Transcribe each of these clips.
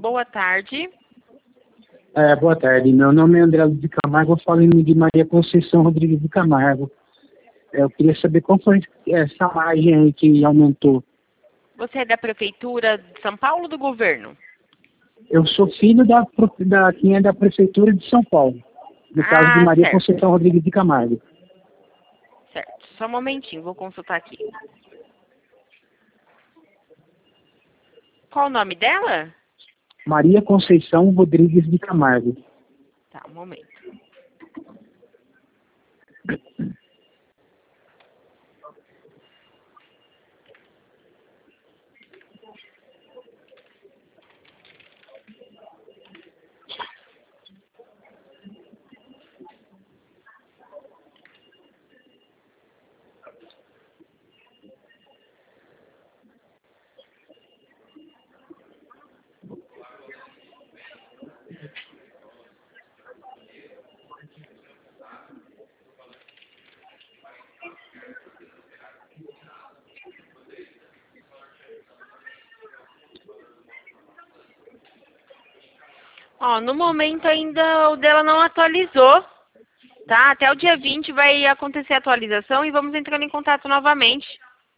Boa tarde. Boa tarde, meu nome é André de Camargo, eu falo em nome de Maria Conceição Rodrigues de Camargo. Eu queria saber qual foi essa margem aí que aumentou. Você é da Prefeitura de São Paulo ou do governo? Eu sou filho da quem é da Prefeitura de São Paulo, no caso de Maria certo. Conceição Rodrigues de Camargo. Certo, só um momentinho, vou consultar aqui. Qual o nome dela? Maria Conceição Rodrigues de Camargo. Tá, um momento. Ó, no momento ainda o dela não atualizou, tá? Até o dia 20 vai acontecer a atualização e vamos entrando em contato novamente.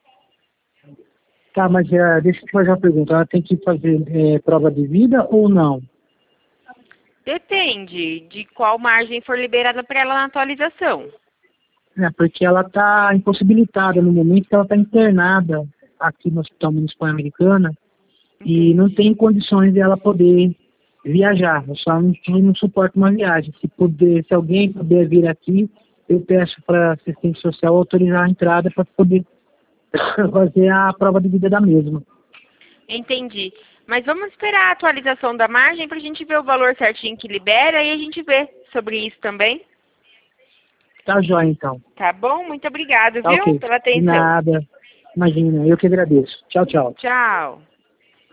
Tá, mas deixa eu te fazer uma pergunta. Ela tem que fazer prova de vida ou não? Depende de qual margem for liberada para ela na atualização. Porque ela está impossibilitada no momento que ela está internada aqui no Hospital Municipal Americana e não tem condições de ela poder viajar. Eu só não suporto uma viagem. Se alguém puder vir aqui, eu peço para a assistente social autorizar a entrada para poder fazer a prova de vida da mesma. Entendi. Mas vamos esperar a atualização da margem para a gente ver o valor certinho que libera e a gente vê sobre isso também. Tá jóia, então. Tá bom? Muito obrigada, Tá, viu? ok. Pela atenção. De nada. Imagina, eu que agradeço. Tchau, tchau. Tchau.